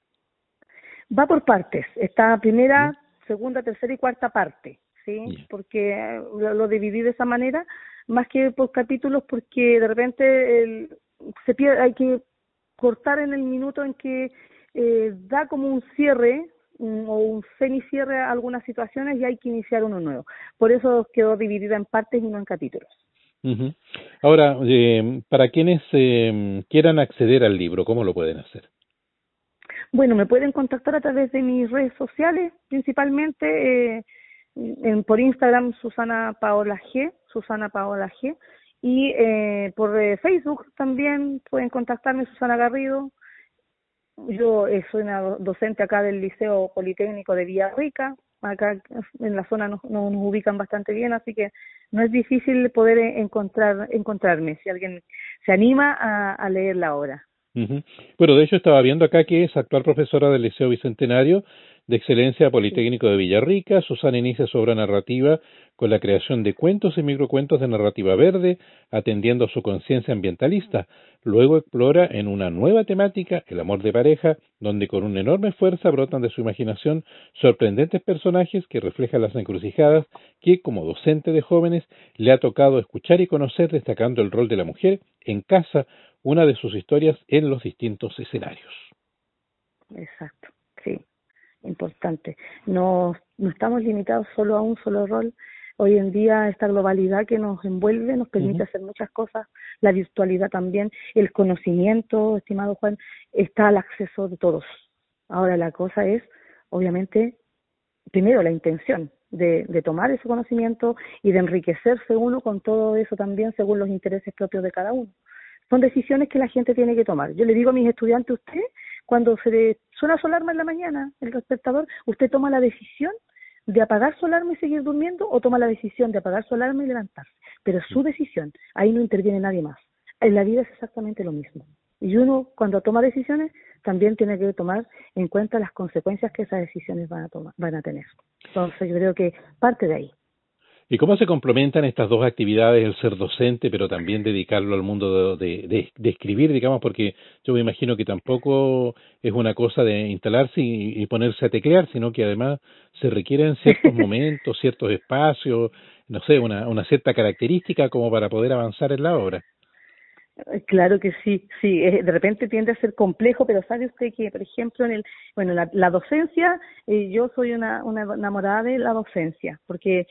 Va por partes. Está primera, Uh-huh. segunda, tercera y cuarta parte, ¿sí? Yeah. Porque lo, lo dividí de esa manera, más que por capítulos, porque de repente el, se pierde, hay que cortar en el minuto en que eh, da como un cierre un, o un semicierre a algunas situaciones y hay que iniciar uno nuevo. Por eso quedó dividida en partes y no en capítulos. Uh-huh. Ahora, eh, para quienes eh, quieran acceder al libro, ¿cómo lo pueden hacer? Bueno, me pueden contactar a través de mis redes sociales, principalmente eh, en, por Instagram Susana Paola G, Susana Paola G, y eh, por eh, Facebook también pueden contactarme, Susana Garrido. Yo eh, soy una docente acá del Liceo Politécnico de Villarrica, acá en la zona nos, nos ubican bastante bien, así que no es difícil poder encontrar encontrarme si alguien se anima a, a leer la obra. Uh-huh. Bueno, de hecho estaba viendo acá que es actual profesora del Liceo Bicentenario de Excelencia Politécnico de Villarrica. Susana inicia su obra narrativa con la creación de cuentos y microcuentos de narrativa verde, atendiendo a su conciencia ambientalista. Luego explora en una nueva temática, el amor de pareja, donde con una enorme fuerza brotan de su imaginación sorprendentes personajes que reflejan las encrucijadas que, como docente de jóvenes, le ha tocado escuchar y conocer, destacando el rol de la mujer en casa, una de sus historias en los distintos escenarios. Exacto, sí, importante. No, no estamos limitados solo a un solo rol. Hoy en día esta globalidad que nos envuelve nos permite uh-huh. hacer muchas cosas, la virtualidad también, el conocimiento, estimado Juan, está al acceso de todos. Ahora la cosa es, obviamente, primero la intención de, de tomar ese conocimiento y de enriquecerse uno con todo eso también según los intereses propios de cada uno. Son decisiones que la gente tiene que tomar. Yo le digo a mis estudiantes, usted, cuando se le suena su alarma en la mañana, el despertador, usted toma la decisión de apagar su alarma y seguir durmiendo o toma la decisión de apagar su alarma y levantarse. Pero es su decisión, ahí no interviene nadie más. En la vida es exactamente lo mismo. Y uno, cuando toma decisiones, también tiene que tomar en cuenta las consecuencias que esas decisiones van a tomar, van a tener. Entonces yo creo que parte de ahí. ¿Y cómo se complementan estas dos actividades, el ser docente, pero también dedicarlo al mundo de, de, de escribir, digamos, porque yo me imagino que tampoco es una cosa de instalarse y, y ponerse a teclear, sino que además se requieren ciertos momentos, ciertos espacios, no sé, una, una cierta característica como para poder avanzar en la obra? Eh, Claro que sí, sí, eh, de repente tiende a ser complejo, pero sabe usted que, por ejemplo, en el, bueno, la, la docencia, eh, yo soy una, una enamorada de la docencia, porque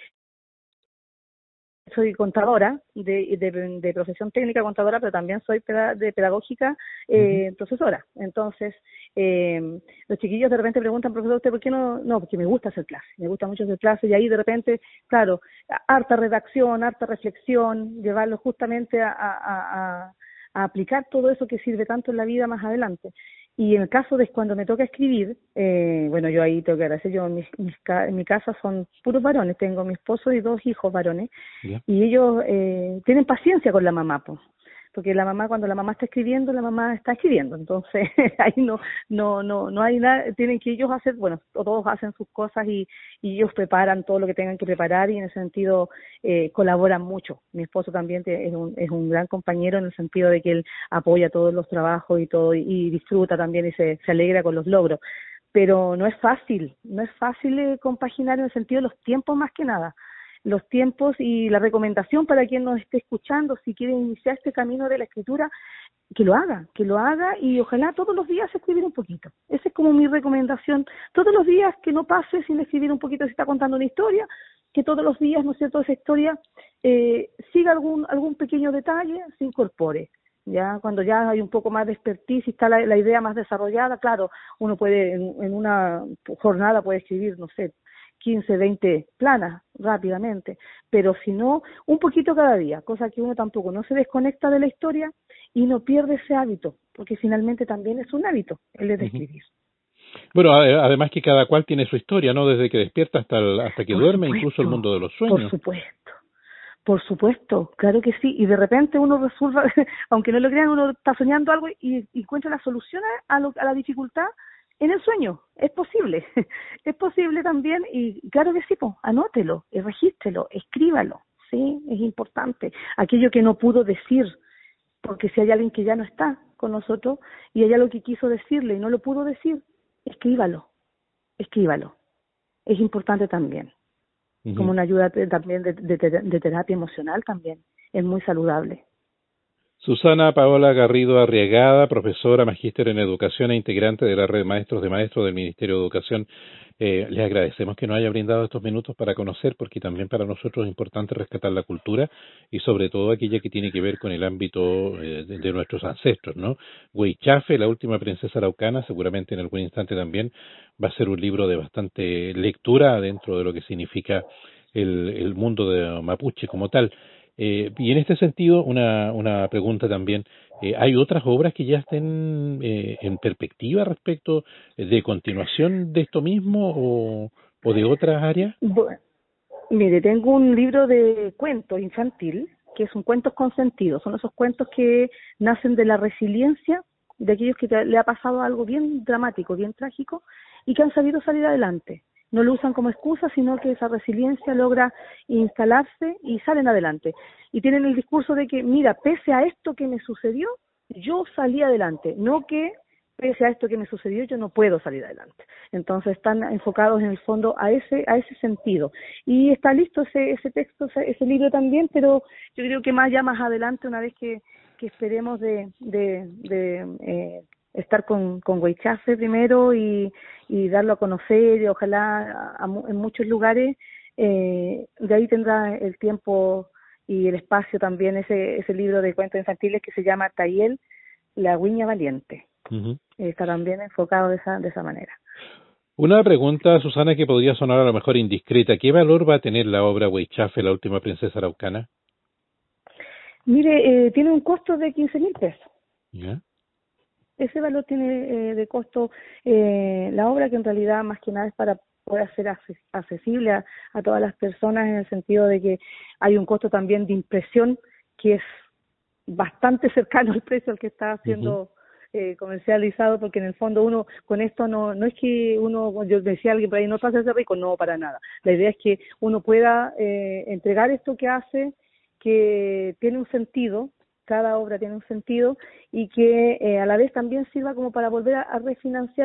soy contadora de, de, de profesión técnica contadora, pero también soy peda- de pedagógica Ujú. eh, profesora. Entonces, eh, los chiquillos de repente preguntan, profesor, ¿usted por qué no? No, porque me gusta hacer clase, me gusta mucho hacer clase y ahí de repente, claro, harta redacción, harta reflexión, llevarlo justamente a, a, a, a aplicar todo eso que sirve tanto en la vida más adelante. Y en el caso de cuando me toca escribir, eh, bueno, yo ahí tengo que agradecer, yo en, mis, mis ca- en mi casa son puros varones, tengo mi esposo y dos hijos varones, Ya. y ellos eh, tienen paciencia con la mamá, pues, porque la mamá, cuando la mamá está escribiendo, la mamá está escribiendo, entonces ahí no no no no hay nada, tienen que ellos hacer, bueno, todos hacen sus cosas y, y ellos preparan todo lo que tengan que preparar y en ese sentido eh, colaboran mucho. Mi esposo también te- es un, es un gran compañero en el sentido de que él apoya todos los trabajos y todo y, y disfruta también y se, se alegra con los logros. Pero no es fácil, no es fácil eh, compaginar en el sentido de los tiempos más que nada los tiempos y la recomendación para quien nos esté escuchando, si quiere iniciar este camino de la escritura, que lo haga, que lo haga y ojalá todos los días escribir un poquito. Esa es como mi recomendación. Todos los días que no pase sin escribir un poquito, si está contando una historia, que todos los días, ¿no es cierto?, esa historia eh, siga algún algún pequeño detalle, se incorpore. Ya cuando ya hay un poco más de expertise y está la, la idea más desarrollada, claro, uno puede en, en una jornada puede escribir, no sé, quince, veinte planas rápidamente, pero si no, un poquito cada día, cosa que uno tampoco no se desconecta de la historia y no pierde ese hábito, porque finalmente también es un hábito el de Ujú. escribir. Bueno, a- además que cada cual tiene su historia, ¿no? Desde que despierta hasta el- hasta que Por duerme, incluso el supuesto, mundo de los por sueños. supuesto, por supuesto, claro que sí, y de repente uno resulta, aunque no lo crean, uno está soñando algo y, y encuentra la solución a, a lo- a la dificultad en el sueño, es posible, es posible también, y claro que sí, pues, anótelo, y regístrelo, escríbalo, sí, es importante, aquello que no pudo decir, porque si hay alguien que ya no está con nosotros y hay algo que quiso decirle y no lo pudo decir, escríbalo, escríbalo, es importante también, como Ujú. una ayuda te- también de, de, de- de terapia emocional también, es muy saludable. Susana Paola Garrido Arriagada, profesora, magíster en educación e integrante de la red Maestros de Maestros del Ministerio de Educación. Eh, les agradecemos que nos haya brindado estos minutos para conocer, porque también para nosotros es importante rescatar la cultura y sobre todo aquella que tiene que ver con el ámbito eh, de, de nuestros ancestros, ¿no? Huaychafe, la última princesa araucana, seguramente en algún instante también va a ser un libro de bastante lectura dentro de lo que significa el, el mundo de mapuche como tal. Eh, y en este sentido, una, una pregunta también. Eh, ¿hay otras obras que ya estén eh, en perspectiva respecto de continuación de esto mismo o, o de otras áreas? Bueno, mire, tengo un libro de cuentos infantil, que son cuentos con sentido, son esos cuentos que nacen de la resiliencia de aquellos que te- le ha pasado algo bien dramático, bien trágico, y que han sabido salir adelante. No lo usan como excusa, sino que esa resiliencia logra instalarse y salen adelante. Y tienen el discurso de que, mira, pese a esto que me sucedió, yo salí adelante, no que pese a esto que me sucedió, yo no puedo salir adelante. Entonces están enfocados en el fondo a ese a ese sentido. Y está listo ese ese texto, ese, ese libro también, pero yo creo que más ya más adelante, una vez que, que esperemos de, de, de eh, estar con, con Huaychafe primero y, y darlo a conocer, y ojalá a, a, en muchos lugares, eh, de ahí tendrá el tiempo y el espacio también ese ese libro de cuentos infantiles que se llama Tayel, la Guiña Valiente. Ujú. Está también enfocado de esa de esa manera. Una pregunta, Susana, que podría sonar a lo mejor indiscreta. ¿Qué valor va a tener la obra Huaychafe, la última princesa araucana? Mire, eh, tiene un costo de quince mil pesos. ¿Ya? Ese valor tiene eh, de costo eh, la obra, que en realidad más que nada es para poder ser acces- accesible a, a todas las personas, en el sentido de que hay un costo también de impresión que es bastante cercano al precio al que está Ujú. siendo eh, comercializado, porque en el fondo uno con esto no no es que uno, yo decía a alguien por ahí, no pasa a ser rico, no, para nada. La idea es que uno pueda eh, entregar esto que hace, que tiene un sentido, cada obra tiene un sentido, y que eh, a la vez también sirva como para volver a, a refinanciar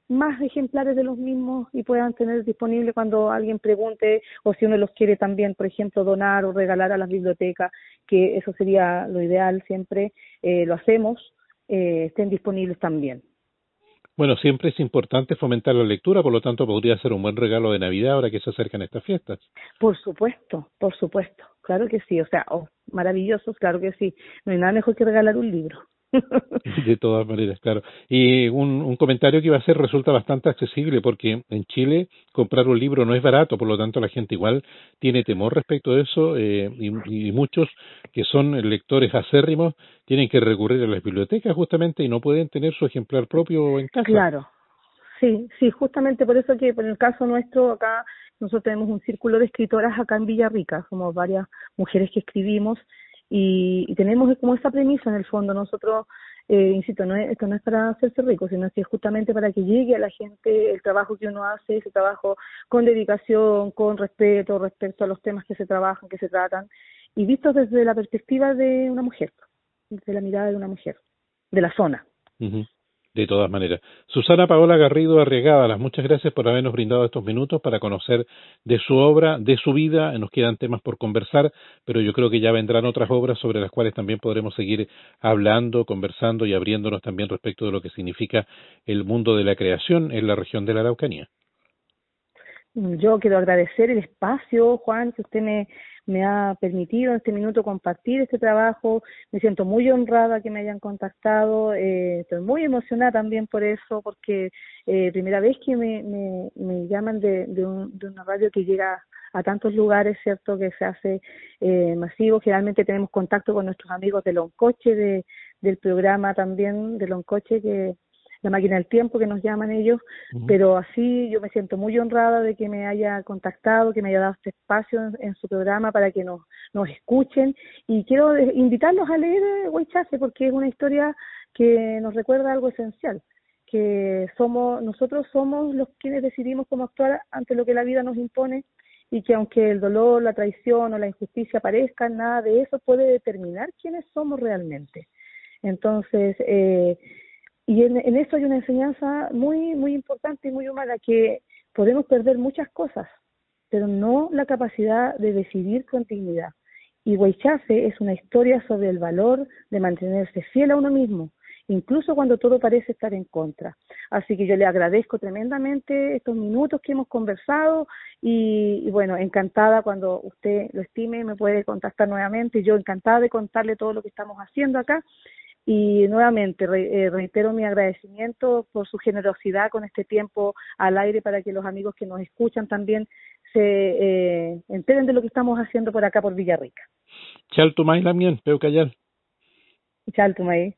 más ejemplares de los mismos y puedan tener disponible cuando alguien pregunte, o si uno los quiere también, por ejemplo, donar o regalar a las bibliotecas, que eso sería lo ideal siempre, eh, lo hacemos, eh, estén disponibles también. Bueno, siempre es importante fomentar la lectura, por lo tanto podría ser un buen regalo de Navidad ahora que se acercan estas fiestas. Por supuesto, por supuesto, claro que sí, o sea, oh, maravillosos, claro que sí, no hay nada mejor que regalar un libro. De todas maneras, claro. Y un, un comentario que iba a hacer resulta bastante accesible porque en Chile comprar un libro no es barato, por lo tanto la gente igual tiene temor respecto a eso eh, y, y muchos que son lectores acérrimos tienen que recurrir a las bibliotecas justamente y no pueden tener su ejemplar propio en casa. Claro, sí, sí, justamente por eso que en el caso nuestro acá nosotros tenemos un círculo de escritoras acá en Villarrica, somos varias mujeres que escribimos y, y tenemos como esa premisa en el fondo. Nosotros, eh, insisto, no es, esto no es para hacerse rico, sino que es justamente para que llegue a la gente el trabajo que uno hace, ese trabajo con dedicación, con respeto respecto a los temas que se trabajan, que se tratan, y vistos desde la perspectiva de una mujer, desde la mirada de una mujer, de la zona. Uh-huh. De todas maneras. Susana Paola Garrido Arriagadas, muchas gracias por habernos brindado estos minutos para conocer de su obra, de su vida. Nos quedan temas por conversar, pero yo creo que ya vendrán otras obras sobre las cuales también podremos seguir hablando, conversando y abriéndonos también respecto de lo que significa el mundo de la creación en la región de la Araucanía. Yo quiero agradecer el espacio, Juan, que usted me, me ha permitido en este minuto compartir este trabajo. Me siento muy honrada que me hayan contactado, eh, estoy muy emocionada también por eso, porque eh, primera vez que me, me, me llaman de, de, un, de una radio que llega a tantos lugares, ¿cierto?, que se hace eh, masivo. Generalmente tenemos contacto con nuestros amigos de Loncoche, de, del programa también de Loncoche, que la máquina del tiempo que nos llaman ellos, uh-huh. Pero así yo me siento muy honrada de que me haya contactado, que me haya dado este espacio en, en su programa para que nos, nos escuchen, y quiero invitarlos a leer Huaychase porque es una historia que nos recuerda algo esencial, que somos nosotros somos los quienes decidimos cómo actuar ante lo que la vida nos impone, y que aunque el dolor, la traición o la injusticia aparezcan, nada de eso puede determinar quiénes somos realmente. Entonces, eh, Y en, en eso hay una enseñanza muy muy importante y muy humana, que podemos perder muchas cosas, pero no la capacidad de decidir con dignidad. Y Huaychase es una historia sobre el valor de mantenerse fiel a uno mismo, incluso cuando todo parece estar en contra. Así que yo le agradezco tremendamente estos minutos que hemos conversado y, y bueno, encantada cuando usted lo estime, me puede contactar nuevamente. Yo encantada de contarle todo lo que estamos haciendo acá. Y nuevamente re, eh, reitero mi agradecimiento por su generosidad con este tiempo al aire, para que los amigos que nos escuchan también se eh, enteren de lo que estamos haciendo por acá por Villarrica. Chaltumay Lamien, Peu Cayal. Chaltumay.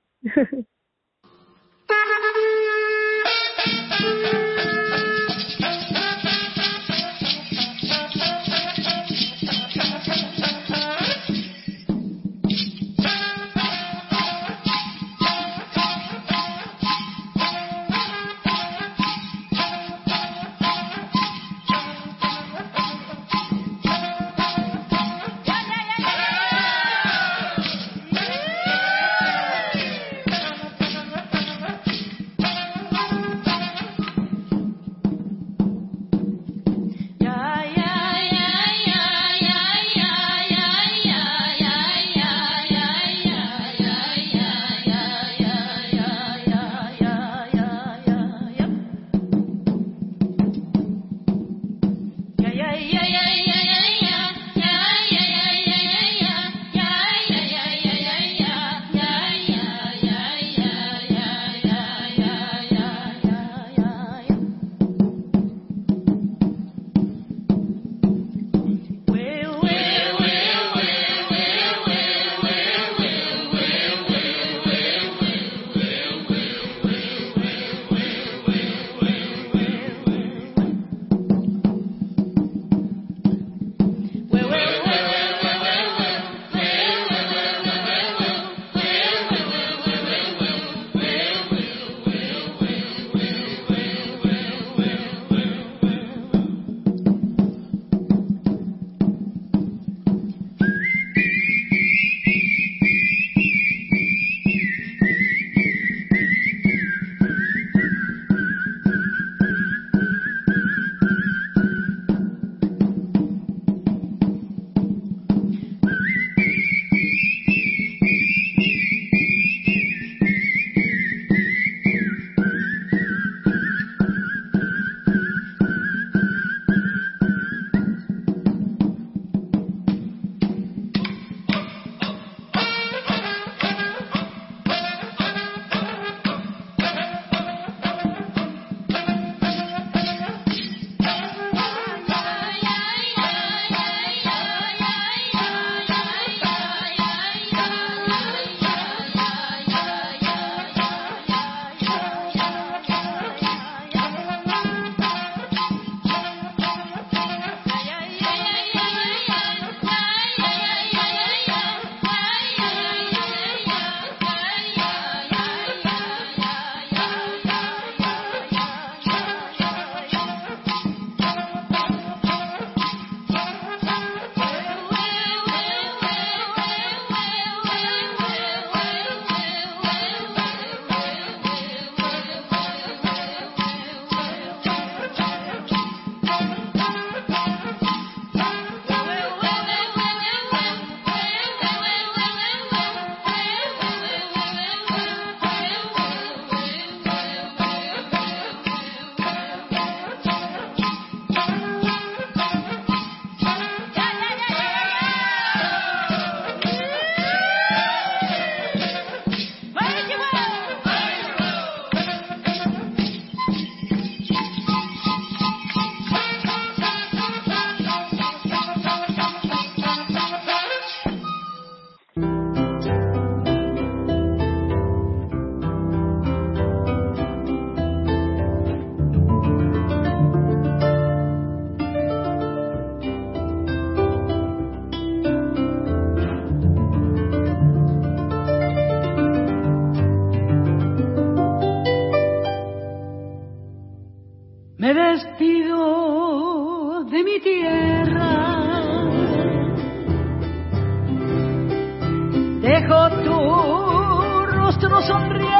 a tu rostro sonriente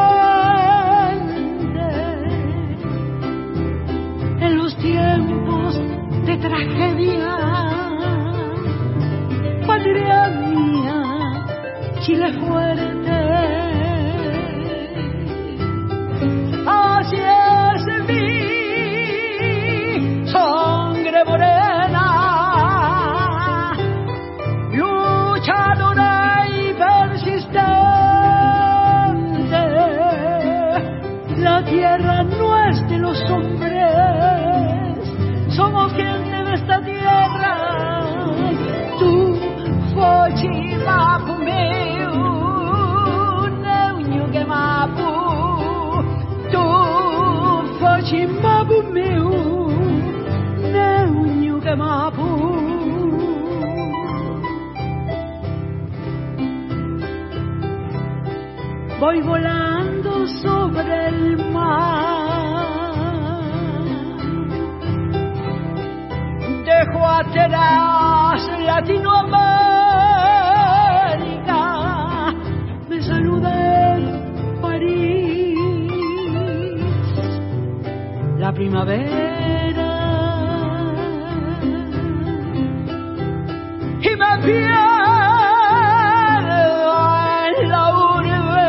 en los tiempos de tragedia. Patria mía, Chile fuerte, así es mi sangre morena, luchadora y persistente. La tierra no es de los hombres, somos gente de esta tierra. Tú, Fochi Mapu meu, Neunho que Mapu. Tu, Fochi Mapu meu, Neunho que Mapu. Voy volando sobre el mar, dejo atrás Latinoamérica, me saluda en París la primavera y me pierdo en la urbe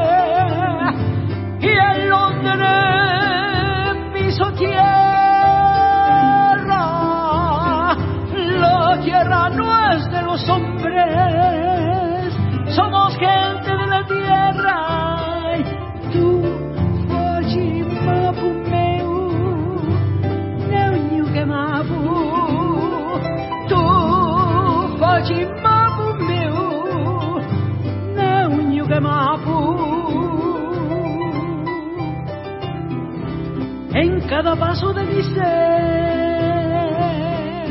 y en Londres piso tierra. La tierra no es de los hombres, somos gente de la tierra. Tú, Fochi Mapu meu, Neunho que Mapu. Tu, Fochi Mapu meu, Neunho que Mapu. En cada paso de mi ser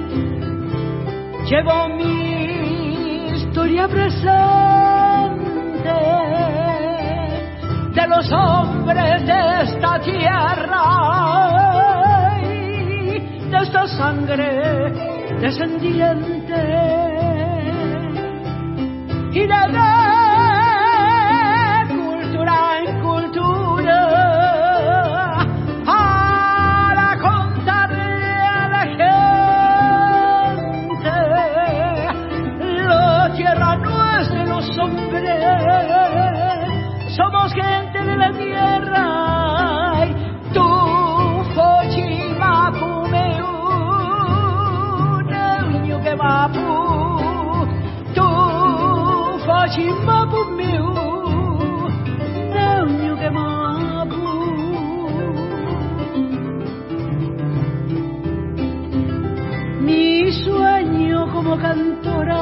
llevo mi historia presente de los hombres de esta tierra y de esta sangre descendiente y de cultura en cultura. Somos gente de la tierra. Tu, Fochi Mapu meu, Neunho que Mapu. Tu, Fochi Mapu meu, Neunho que Mapu. Mi sueño como cantora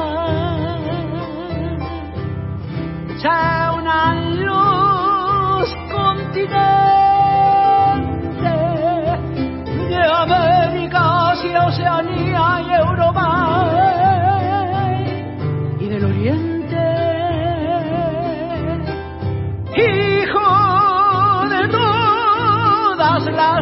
sea una luz continente de América hacia Oceanía y Europa y del Oriente, hijo de todas las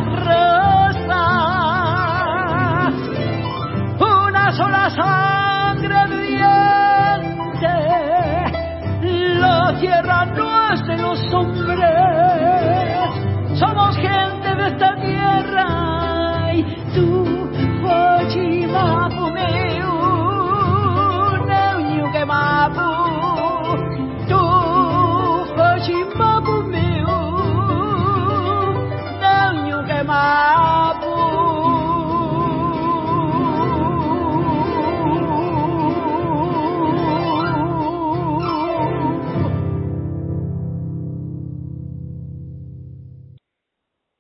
razas, una sola sangre viviente. La tierra no es de los hombres, somos gente de esta tierra. Y tú, Fochi Mapu meu,